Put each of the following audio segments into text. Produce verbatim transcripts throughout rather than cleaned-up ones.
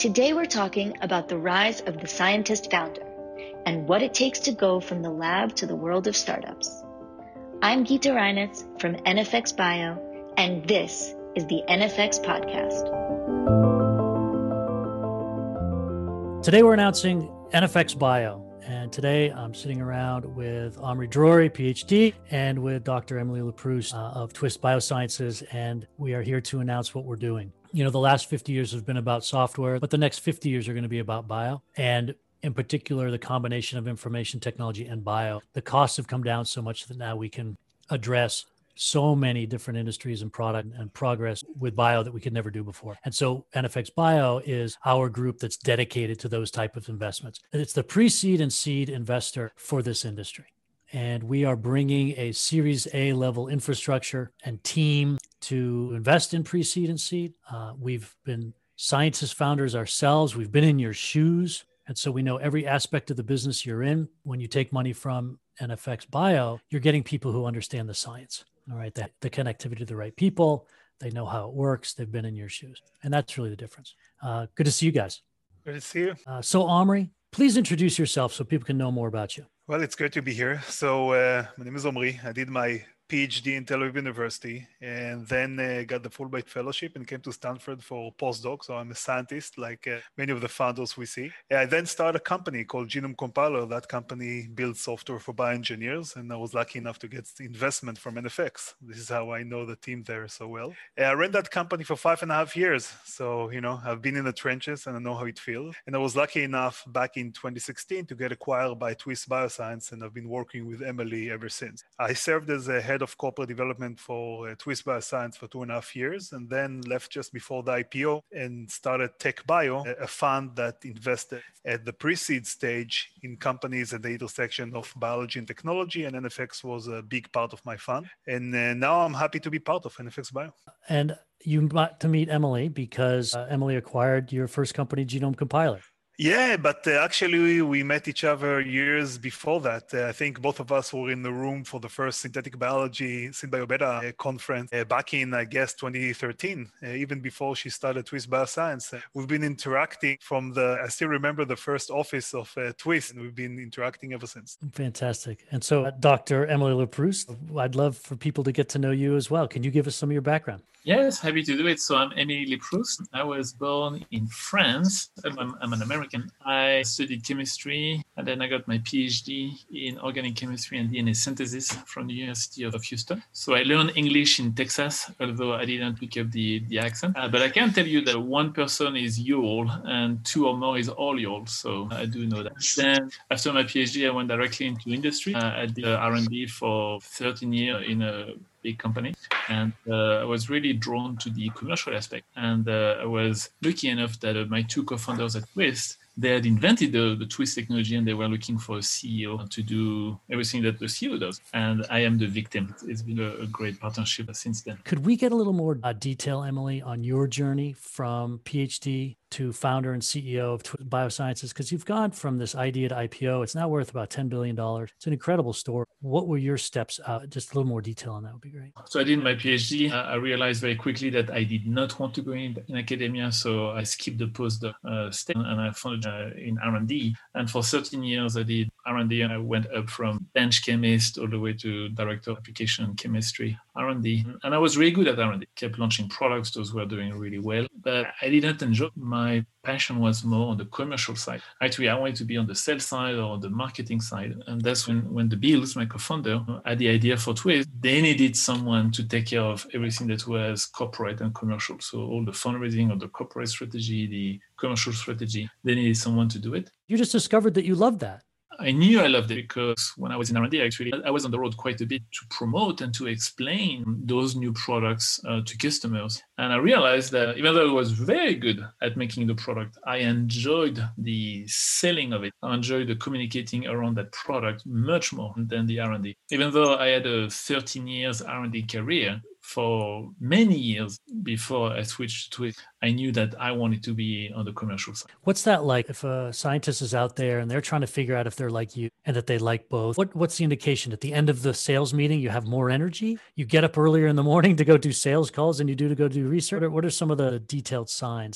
Today we're talking about the rise of the scientist founder and what it takes to go from the lab to the world of startups. I'm Gita Reinitz from N F X Bio, and this is the N F X Podcast. Today we're announcing N F X Bio, and today I'm sitting around with Omri Drori, PhD, and with Doctor Emily Leproust uh, of Twist Biosciences, and we are here to announce what we're doing. You know, the last fifty years has been about software, but the next fifty years are going to be about bio, and in particular, the combination of information technology and bio. The costs have come down so much that now we can address so many different industries and product and progress with bio that we could never do before. And so N F X Bio is our group that's dedicated to those type of investments. It's the pre-seed and seed investor for this industry. And we are bringing a Series A level infrastructure and team to invest in pre-seed and seed. Uh, we've been scientist founders ourselves. We've been in your shoes. And so we know every aspect of the business you're in. When you take money from N F X Bio, you're getting people who understand the science, all right? The, the connectivity to the right people. They know how it works. They've been in your shoes. And that's really the difference. Uh, good to see you guys. Good to see you. Uh, so Omri, please introduce yourself so people can know more about you. Well, it's great to be here. So uh, my name is Omri. I did my PhD in Tel Aviv University and then uh, got the Fulbright Fellowship and came to Stanford for postdoc. So I'm a scientist like uh, many of the founders we see. I then started a company called Genome Compiler. That company builds software for bioengineers, and I was lucky enough to get investment from N F X. This is how I know the team there so well. I ran that company for five and a half years. So, you know, I've been in the trenches and I know how it feels. And I was lucky enough back in twenty sixteen to get acquired by Twist Bioscience, and I've been working with Emily ever since. I served as a head of corporate development for uh, Twist Bioscience for two and a half years, and then left just before the I P O and started Tech Bio, a fund that invested at the pre-seed stage in companies at the intersection of biology and technology, and N F X was a big part of my fund. And uh, now I'm happy to be part of N F X Bio. And you got to meet Emily because uh, Emily acquired your first company, Genome Compiler. Yeah, but uh, actually we met each other years before that. Uh, I think both of us were in the room for the first synthetic biology SynBioBeta uh, conference uh, back in, I guess, twenty thirteen, uh, even before she started Twist Bioscience. Uh, we've been interacting from the, I still remember the first office of uh, Twist, and we've been interacting ever since. Fantastic. And so uh, Doctor Emily Leproust, I'd love for people to get to know you as well. Can you give us some of your background? Yes, happy to do it. So I'm Emily Leproust. I was born in France. I'm, I'm an American. I studied chemistry, and then I got my PhD in organic chemistry and D N A synthesis from the University of Houston. So I learned English in Texas, although I didn't pick up the, the accent. Uh, but I can tell you that one person is Yule and two or more is all Yule. So I do know that. Then after my PhD, I went directly into industry. Uh, I did R and D for thirteen years in a big company, and uh, I was really drawn to the commercial aspect. And uh, I was lucky enough that uh, my two co-founders at Twist, they had invented the, the Twist technology, and they were looking for a C E O to do everything that the C E O does. And I am the victim. It's been a, a great partnership since then. Could we get a little more uh, detail, Emily, on your journey from PhD to founder and C E O of Twist Biosciences? Because you've gone from this idea to I P O. It's now worth about ten billion dollars. It's an incredible story. What were your steps out? Just a little more detail on that would be great. So I did my PhD. I realized very quickly that I did not want to go in, in academia. So I skipped the postdoc uh, step, and I founded uh, in R and D. And for thirteen years, I did R and D, and I went up from bench chemist all the way to director of application chemistry, R and D. And I was really good at R and D. Kept launching products. Those were doing really well. But I didn't enjoy. My passion was more on the commercial side. Actually, I wanted to be on the sales side or the marketing side. And that's when, when the Bills, my co-founder, had the idea for Twist. They needed someone to take care of everything that was corporate and commercial. So all the fundraising or the corporate strategy, the commercial strategy, they needed someone to do it. You just discovered that you loved that. I knew I loved it because when I was in R and D, actually, I was on the road quite a bit to promote and to explain those new products uh, to customers. And I realized that even though I was very good at making the product, I enjoyed the selling of it. I enjoyed the communicating around that product much more than the R and D. Even though I had a thirteen years R and D career, for many years before I switched to it, I knew that I wanted to be on the commercial side. What's that like if a scientist is out there and they're trying to figure out if they're like you and that they like both? What What's the indication? At the end of the sales meeting, you have more energy? You get up earlier in the morning to go do sales calls than you do to go do research? What are some of the detailed signs that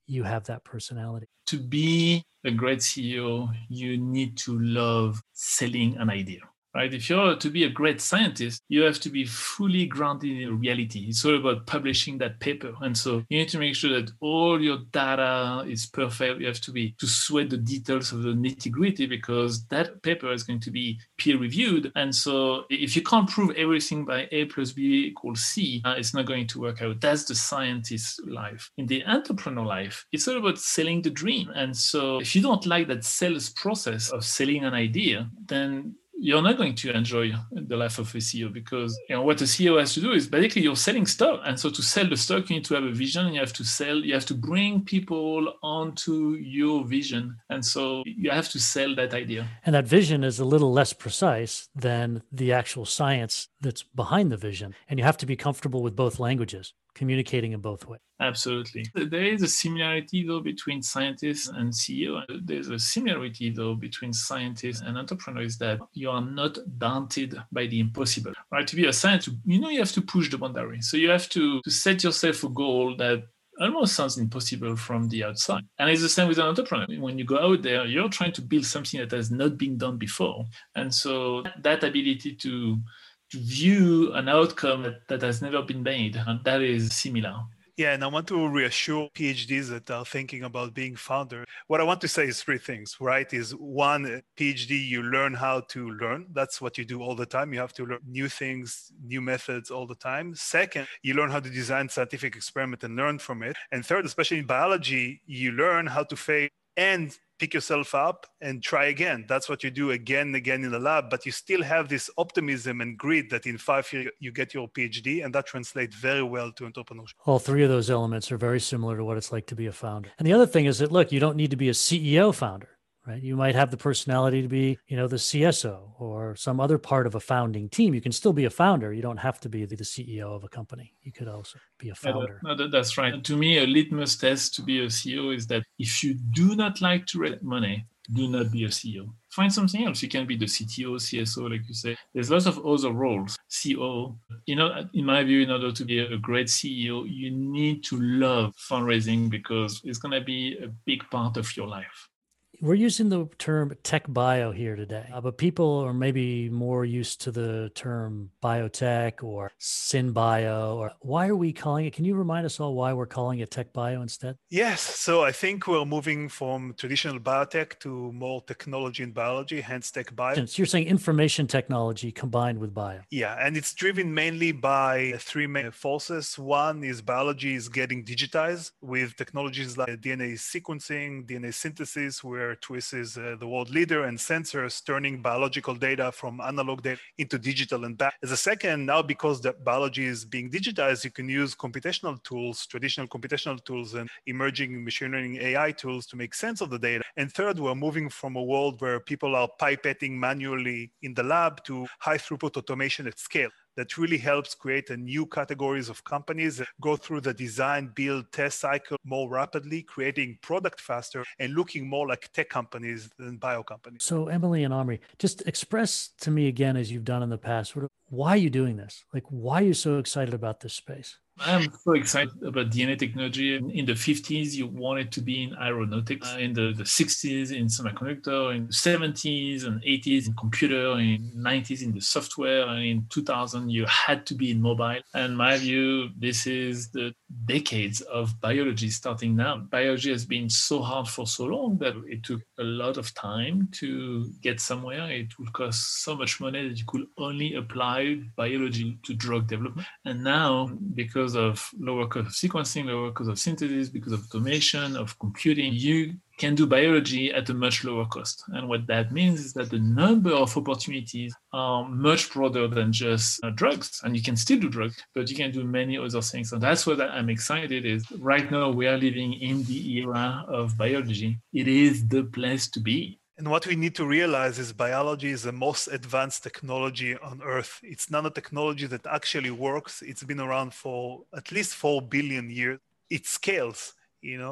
you have that personality. To be a great C E O, you need to love selling an idea. Right? If you're to be a great scientist, you have to be fully grounded in reality. It's all about publishing that paper. And so you need to make sure that all your data is perfect. You have to be to sweat the details of the nitty-gritty, because that paper is going to be peer reviewed. And so if you can't prove everything by A plus B equals C, uh, it's not going to work out. That's the scientist's life. In the entrepreneur life, it's all about selling the dream. And so if you don't like that sales process of selling an idea, then you're not going to enjoy the life of a C E O, because you know what a C E O has to do is basically you're selling stock. And so to sell the stock, you need to have a vision, and you have to sell, you have to bring people onto your vision. And so you have to sell that idea. And that vision is a little less precise than the actual science that's behind the vision. And you have to be comfortable with both languages, communicating in both ways. Absolutely. There is a similarity, though, between scientists and C E O. There's a similarity, though, between scientists and entrepreneurs, that you are not daunted by the impossible. Right? To be a scientist, you know you have to push the boundary. So you have to, to set yourself a goal that almost sounds impossible from the outside. And it's the same with an entrepreneur. When you go out there, you're trying to build something that has not been done before. And so that ability to, to view an outcome that, that has never been made, and that is similar. Yeah, and I want to reassure PhDs that are thinking about being founder. What I want to say is three things, right? Is one, PhD, you learn how to learn. That's what you do all the time. You have to learn new things, new methods all the time. Second, you learn how to design scientific experiment and learn from it. And third, especially in biology, you learn how to fail and pick yourself up and try again. That's what you do again and again in the lab, but you still have this optimism and grit that in five years you get your PhD, and that translates very well to entrepreneurship. All three of those elements are very similar to what it's like to be a founder. And the other thing is that, look, you don't need to be a C E O founder, right? You might have the personality to be, you know, the C S O or some other part of a founding team. You can still be a founder. You don't have to be the C E O of a company. You could also be a founder. No, that, that's right. To me, a litmus test to be a C E O is that if you do not like to raise money, do not be a C E O. Find something else. You can be the C T O, C S O, like you say. There's lots of other roles. C O O. You know, in my view, in order to be a great C E O, you need to love fundraising, because it's going to be a big part of your life. We're using the term tech bio here today, uh, but people are maybe more used to the term biotech or synbio. Or why are we calling it? Can you remind us all why we're calling it tech bio instead? Yes. So I think we're moving from traditional biotech to more technology and biology, hence tech bio. So you're saying information technology combined with bio. Yeah. And it's driven mainly by three main forces. One is biology is getting digitized with technologies like D N A sequencing, D N A synthesis, where Twist is uh, the world leader, and sensors turning biological data from analog data into digital and back. As a second, now because the biology is being digitized, you can use computational tools, traditional computational tools, and emerging machine learning A I tools to make sense of the data. And third, we're moving from a world where people are pipetting manually in the lab to high throughput automation at scale. That really helps create a new categories of companies that go through the design, build, test cycle more rapidly, creating product faster and looking more like tech companies than bio companies. So Emily and Omri, just express to me again, as you've done in the past, why are you doing this? Like, why are you so excited about this space? I'm so excited about D N A technology. In the fifties, you wanted to be in aeronautics. Uh, in the, the sixties, in semiconductor. In the seventies and eighties, in computer. In the nineties, in the software. And in two thousand, you had to be in mobile. And in my view, this is the decades of biology starting now. Biology has been so hard for so long that it took a lot of time to get somewhere. It would cost so much money that you could only apply biology to drug development. And now, because of lower cost of sequencing, lower cost of synthesis, because of automation, of computing, you can do biology at a much lower cost. And what that means is that the number of opportunities are much broader than just uh, drugs. And you can still do drugs, but you can do many other things. And that's what I'm excited is right now we are living in the era of biology. It is the place to be. And what we need to realize is biology is the most advanced technology on Earth. It's nanotechnology that actually works. It's been around for at least four billion years. It scales, you know.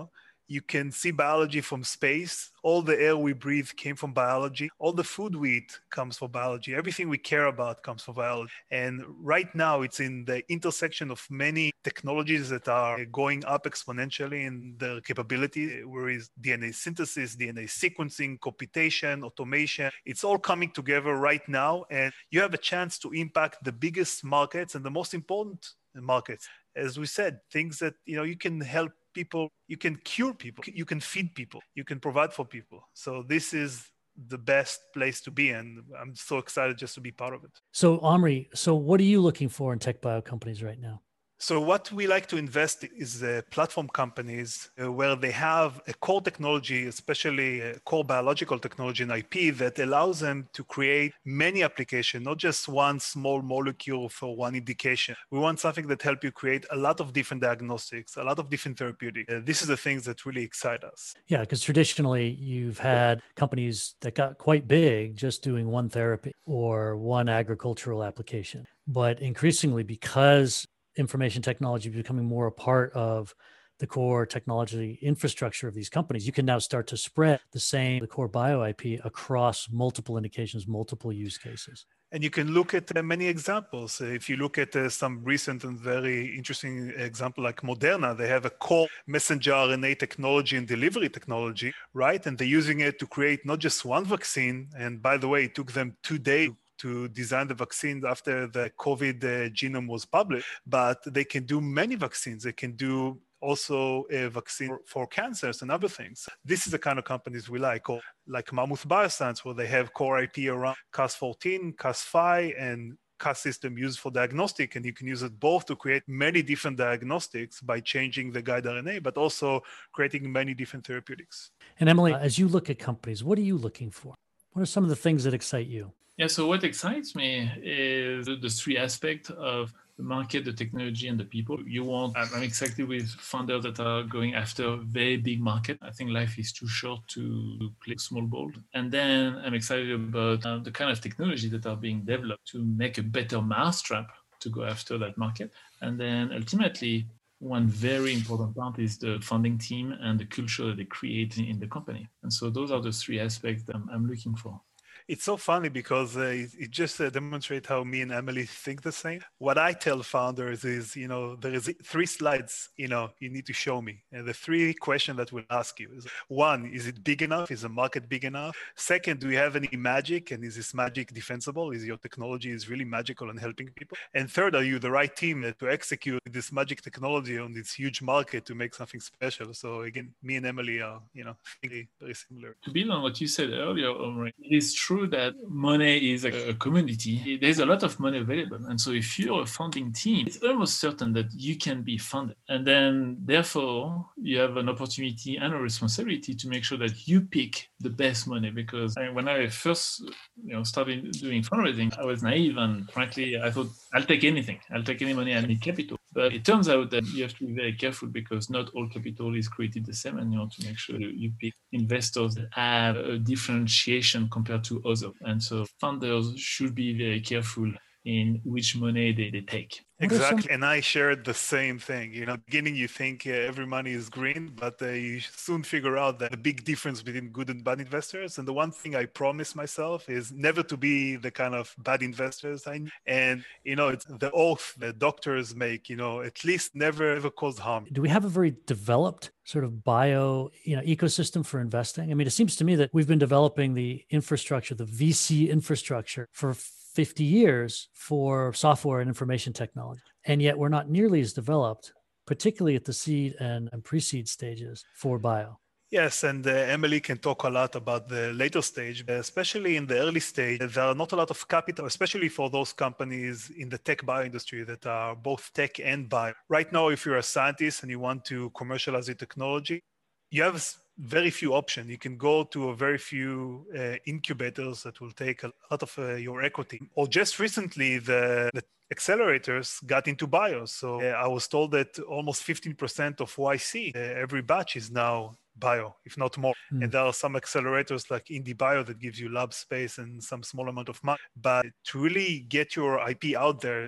You can see biology from space. All the air we breathe came from biology. All the food we eat comes from biology. Everything we care about comes from biology. And right now, it's in the intersection of many technologies that are going up exponentially in their capability, where is D N A synthesis, D N A sequencing, computation, automation. It's all coming together right now. And you have a chance to impact the biggest markets and the most important markets. As we said, things that, you know, you can help people, you can cure people, you can feed people, you can provide for people. So this is the best place to be. And I'm so excited just to be part of it. So Omri, so what are you looking for in tech bio companies right now? So what we like to invest in is uh, platform companies uh, where they have a core technology, especially a core biological technology and I P that allows them to create many applications, not just one small molecule for one indication. We want something that helps you create a lot of different diagnostics, a lot of different therapeutics. Uh, this is the things that really excite us. Yeah, because traditionally you've had companies that got quite big just doing one therapy or one agricultural application. But increasingly, because information technology becoming more a part of the core technology infrastructure of these companies, you can now start to spread the same the core bio I P across multiple indications, multiple use cases. And you can look at uh, many examples. Uh, if you look at uh, some recent and very interesting example like Moderna, they have a core messenger R N A technology and delivery technology, right? And they're using it to create not just one vaccine. And by the way, it took them two days to design the vaccine after the COVID uh, genome was published, but they can do many vaccines. They can do also a vaccine for, for cancers and other things. This is the kind of companies we like, or like Mammoth Bioscience, where they have core I P around Cas fourteen, Cas five, and Cas system used for diagnostic, and you can use it both to create many different diagnostics by changing the guide R N A, but also creating many different therapeutics. And Emily, as you look at companies, what are you looking for? What are some of the things that excite you? Yeah, so what excites me is the three aspects of the market, the technology, and the people. You want, I'm excited with founders that are going after very big market. I think life is too short to play small ball. And then I'm excited about uh, the kind of technology that are being developed to make a better mousetrap to go after that market. And then ultimately, one very important part is the founding team and the culture that they create in the company. And so those are the three aspects that I'm, I'm looking for. It's so funny because uh, it, it just uh, demonstrates how me and Emily think the same. What I tell founders is, you know, there is three slides, you know, you need to show me. And the three questions that we'll ask you is, one, is it big enough? Is the market big enough? Second, do you have any magic? And is this magic defensible? Is your technology is really magical and helping people? And third, are you the right team to execute this magic technology on this huge market to make something special? So again, me and Emily are, you know, thinking very similar. To build on what you said earlier, Omri, it is true that money is a, a commodity. There's a lot of money available. And so if you're a founding team, it's almost certain that you can be funded. And then therefore, you have an opportunity and a responsibility to make sure that you pick the best money. Because I, when I first you know, started doing fundraising, I was naive and frankly, I thought, I'll take anything. I'll take any money, I need capital. But it turns out that you have to be very careful because not all capital is created the same, and you want to make sure you pick investors that have a differentiation compared to others. And so funders should be very careful in which money they, they take. Exactly. And I shared the same thing. You know, beginning you think uh, every money is green, but uh, you soon figure out that the big difference between good and bad investors. And the one thing I promise myself is never to be the kind of bad investors I and you know, it's the oath that doctors make, you know, at least never ever cause harm. Do we have a very developed sort of bio, you know, ecosystem for investing? I mean, it seems to me that we've been developing the infrastructure, the V C infrastructure for fifty years for software and information technology. And yet we're not nearly as developed, particularly at the seed and, and pre-seed stages for bio. Yes, and uh, Emily can talk a lot about the later stage, especially in the early stage. There are not a lot of capital, especially for those companies in the tech bio industry that are both tech and bio. Right now, if you're a scientist and you want to commercialize your technology, you have very few options. You can go to a very few uh, incubators that will take a lot of uh, your equity. Or just recently, the, the accelerators got into bio. So uh, I was told that almost fifteen percent of Y C, uh, every batch is now bio, if not more. Mm. And there are some accelerators like IndieBio that gives you lab space and some small amount of money. But to really get your I P out there,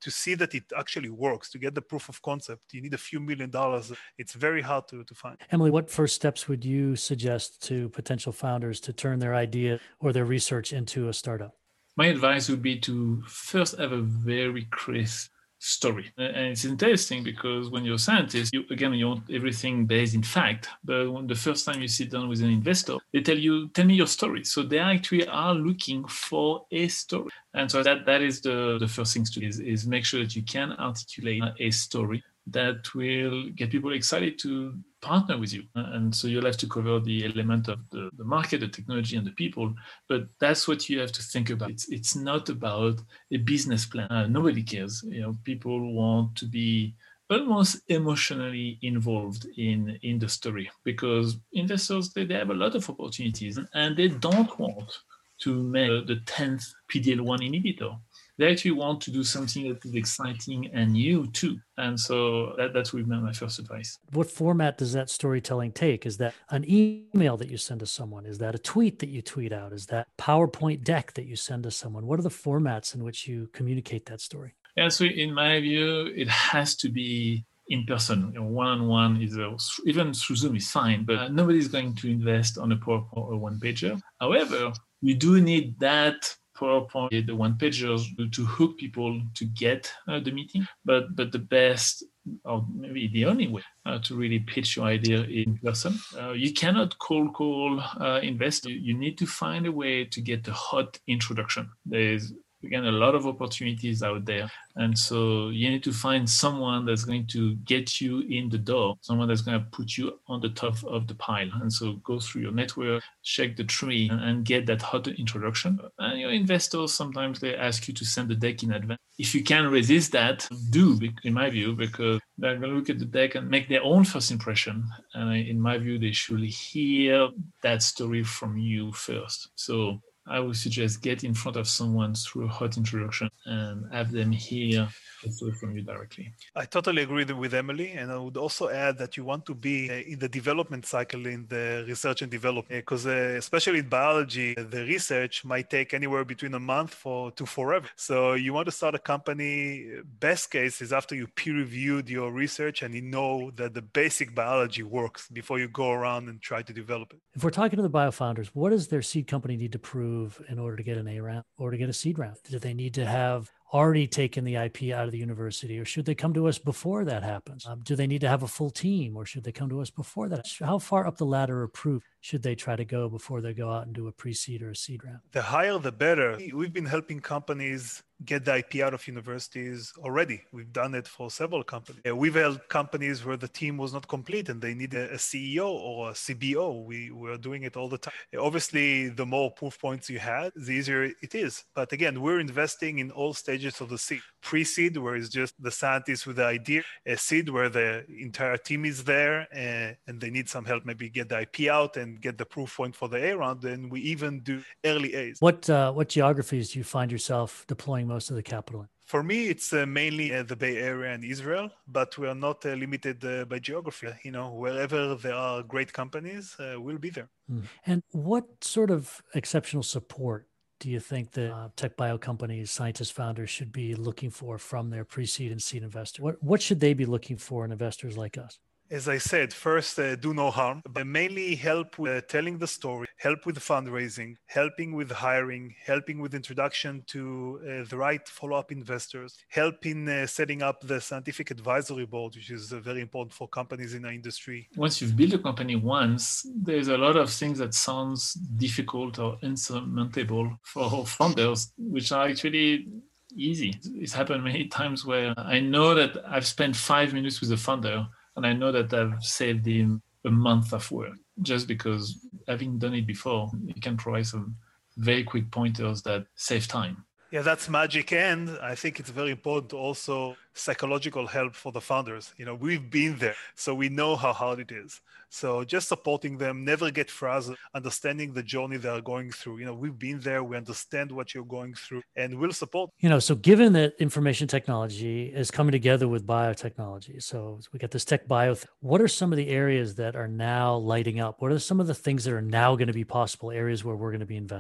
to see that it actually works, to get the proof of concept, you need a few million dollars. It's very hard to, to find. Emily, what first steps would you suggest to potential founders to turn their idea or their research into a startup? My advice would be to first have a very crisp story. And it's interesting because when you're a scientist, you, again, you want everything based in fact. But when the first time you sit down with an investor, they tell you, tell me your story. So they actually are looking for a story. And so that, that is the, the first thing to do is, is make sure that you can articulate a story that will get people excited to partner with you. And so you'll have to cover the element of the, the market, the technology, and the people. But that's what you have to think about. It's, it's not about a business plan. Uh, nobody cares. You know, people want to be almost emotionally involved in, in the story because investors, they, they have a lot of opportunities and they don't want to make the tenth P D L one inhibitor. They actually want to do something that is exciting and new too. And so that, that would be my first advice. What format does that storytelling take? Is that an email that you send to someone? Is that a tweet that you tweet out? Is that PowerPoint deck that you send to someone? What are the formats in which you communicate that story? Yeah, so in my view, it has to be in person. You know, one-on-one is a, even through Zoom is fine, but uh, nobody's going to invest on a PowerPoint or a one-pager. However, we do need that PowerPoint, the one pagers to hook people to get uh, the meeting, but but the best, or maybe the only way uh, to really pitch your idea in person. Uh, you cannot cold call uh, investors. You, you need to find a way to get the hot introduction. There's again a lot of opportunities out there, and so you need to find someone that's going to get you in the door, someone that's going to put you on the top of the pile. And so go through your network, check the tree, and, and get that hot introduction. And your investors, sometimes they ask you to send the deck in advance. If you can resist that, do, in my view, because they're going to look at the deck and make their own first impression. And in my view, they should hear that story from you first. So I would suggest get in front of someone through a hot introduction and have them hear the story from you directly. I totally agree with Emily. And I would also add that you want to be in the development cycle in the research and development, because uh, especially in biology, the research might take anywhere between a month for, to forever. So you want to start a company, best case is after you peer reviewed your research and you know that the basic biology works before you go around and try to develop it. If we're talking to the biofounders, what does their seed company need to prove in order to get an A round or to get a seed round? Do they need to have already taken the I P out of the university, or should they come to us before that happens? Um, do they need to have a full team, or should they come to us before that? How far up the ladder of proof should they try to go before they go out and do a pre-seed or a seed round? The higher, the better. We've been helping companies get the I P out of universities already. We've done it for several companies. We've helped companies where the team was not complete and they need a C E O or a C B O. We were doing it all the time. Obviously, the more proof points you had, the easier it is. But again, we're investing in all stages of the seed. Pre-seed, where it's just the scientists with the idea. A seed, where the entire team is there and, and they need some help, maybe get the I P out and get the proof point for the A round. And we even do early A's. What, uh, what geographies do you find yourself deploying most of the capital in? For me, it's uh, mainly uh, the Bay Area and Israel, but we are not uh, limited uh, by geography. You know, wherever there are great companies, uh, we'll be there. Mm. And what sort of exceptional support do you think that uh, tech bio companies, scientists, founders should be looking for from their pre-seed and seed investors? What, what should they be looking for in investors like us? As I said, first, uh, do no harm, but mainly help with uh, telling the story, help with fundraising, helping with hiring, helping with introduction to uh, the right follow-up investors, help in uh, setting up the scientific advisory board, which is uh, very important for companies in our industry. Once you've built a company once, there's a lot of things that sounds difficult or insurmountable for founders, which are actually easy. It's happened many times where I know that I've spent five minutes with a founder and I know that I've saved him a month of work just because having done it before, you can provide some very quick pointers that save time. Yeah, that's magic. And I think it's very important to also psychological help for the founders. You know, we've been there, so we know how hard it is. So just supporting them, never get frazzled, understanding the journey they are going through. You know, we've been there, we understand what you're going through, and we'll support. You know, so given that information technology is coming together with biotechnology, so we got this tech bio, what are some of the areas that are now lighting up? What are some of the things that are now going to be possible areas where we're going to be investing?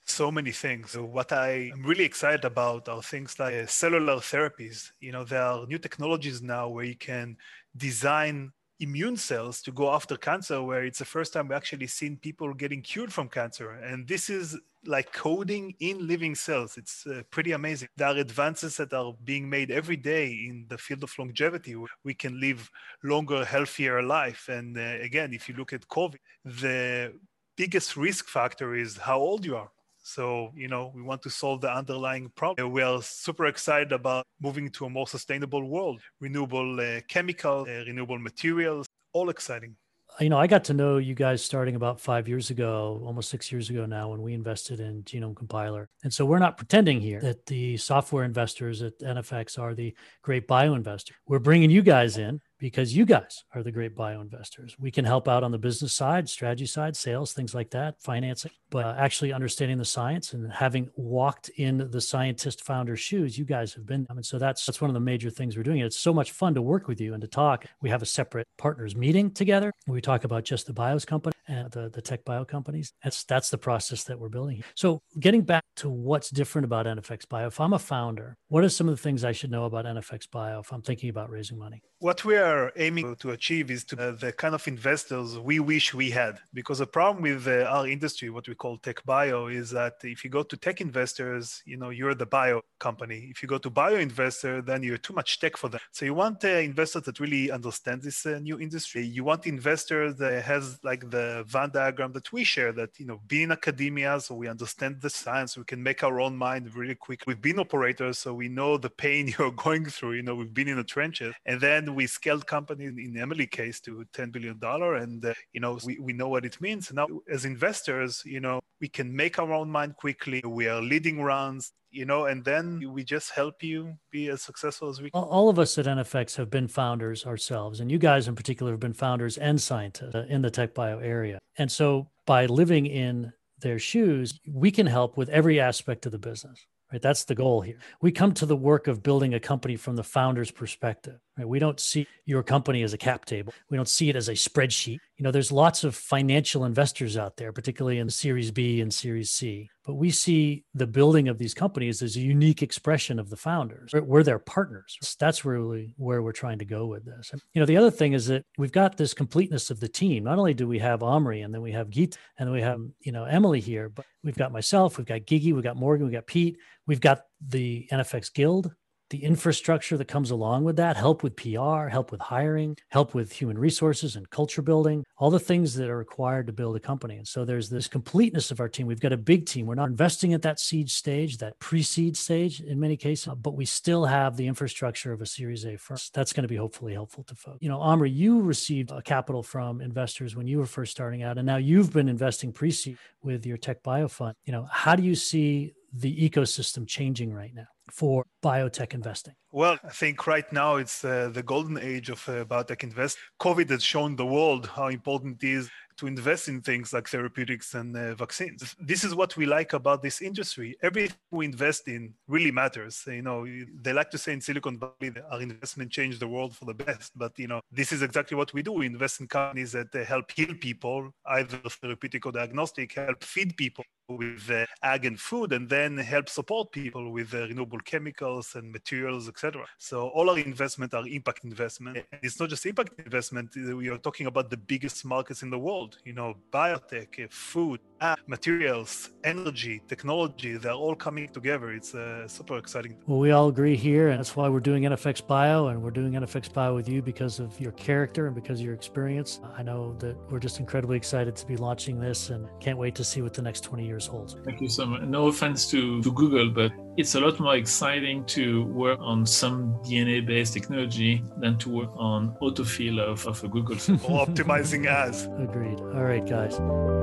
So many things. So what I am really excited about are things like uh, cellular therapies. You know, there are new technologies now where you can design immune cells to go after cancer, where it's the first time we actually seen people getting cured from cancer. And this is like coding in living cells. It's uh, pretty amazing. There are advances that are being made every day in the field of longevity. We can live longer, healthier life. And uh, again, if you look at COVID, the biggest risk factor is how old you are. So, you know, we want to solve the underlying problem. We are super excited about moving to a more sustainable world, renewable uh, chemicals, uh, renewable materials, all exciting. You know, I got to know you guys starting about five years ago, almost six years ago now, when we invested in Genome Compiler. And so we're not pretending here that the software investors at N F X are the great bio investors. We're bringing you guys in because you guys are the great bio investors. We can help out on the business side, strategy side, sales, things like that, financing, but uh, actually understanding the science and having walked in the scientist founder's shoes, you guys have been. I mean, so that's that's one of the major things we're doing. It's so much fun to work with you and to talk. We have a separate partners meeting together. We talk about just the bios company and the, the tech bio companies. That's that's the process that we're building. So getting back to what's different about N F X Bio, if I'm a founder, what are some of the things I should know about N F X Bio if I'm thinking about raising money? What we are aiming to achieve is to uh, the kind of investors we wish we had. Because the problem with uh, our industry, what we call tech bio, is that if you go to tech investors, you know, you're the bio company. If you go to bio investor, then you're too much tech for them. So you want uh, investors that really understand this uh, new industry. You want investors that has like the Venn diagram that we share, that, you know, be in academia, so we understand the science, we can make our own mind really quick. We've been operators, so we know the pain you're going through. You know, we've been in the trenches. And then we scaled companies, in Emily case, to ten billion dollars. And, uh, you know, we, we know what it means. Now, as investors, you know, we can make our own mind quickly. We are leading rounds, you know, and then we just help you be as successful as we can. All of us at N F X have been founders ourselves. And you guys in particular have been founders and scientists in the tech bio area. And so by living in their shoes, we can help with every aspect of the business. Right? That's the goal here. We come to the work of building a company from the founder's perspective. Right? We don't see your company as a cap table. We don't see it as a spreadsheet. You know, there's lots of financial investors out there, particularly in Series B and Series C. But we see the building of these companies as a unique expression of the founders. We're their partners. That's really where we're trying to go with this. And, you know, the other thing is that we've got this completeness of the team. Not only do we have Omri, and then we have Geet, and then we have, you know, Emily here, but we've got myself, we've got Gigi, we've got Morgan, we've got Pete, we've got the N F X Guild, the infrastructure that comes along with that, help with P R, help with hiring, help with human resources and culture building, all the things that are required to build a company. And so there's this completeness of our team. We've got a big team. We're not investing at that seed stage, that pre-seed stage in many cases, but we still have the infrastructure of a Series A firm. That's going to be hopefully helpful to folks. You know, Omri, you received a capital from investors when you were first starting out, and now you've been investing pre-seed with your Tech Bio Fund. You know, how do you see the ecosystem changing right now for biotech investing? Well, I think right now it's uh, the golden age of uh, biotech invest. COVID has shown the world how important it is to invest in things like therapeutics and uh, vaccines. This is what we like about this industry. Everything we invest in really matters. You know, they like to say in Silicon Valley that our investment changed the world for the best. But, you know, this is exactly what we do. We invest in companies that uh, help heal people, either therapeutic or diagnostic, help feed people with uh, ag and food, and then help support people with uh, renewable chemicals and materials, et cetera. So all our investment are impact investment. And it's not just impact investment. We are talking about the biggest markets in the world. You know, biotech, uh, food, ag, materials, energy, technology, they're all coming together. It's uh, super exciting. Well, we all agree here, and that's why we're doing N F X Bio, and we're doing N F X Bio with you because of your character and because of your experience. I know that we're just incredibly excited to be launching this and can't wait to see what the next twenty years holds. Thank you so much. No offense to, to Google, but it's a lot more exciting to work on some D N A-based technology than to work on autofill of, of a Google. Or optimizing ads. Agreed. All right, guys.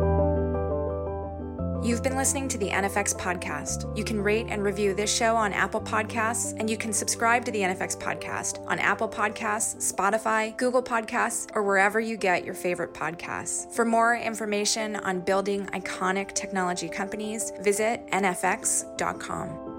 You've been listening to the N F X Podcast. You can rate and review this show on Apple Podcasts, and you can subscribe to the N F X Podcast on Apple Podcasts, Spotify, Google Podcasts, or wherever you get your favorite podcasts. For more information on building iconic technology companies, visit N F X dot com.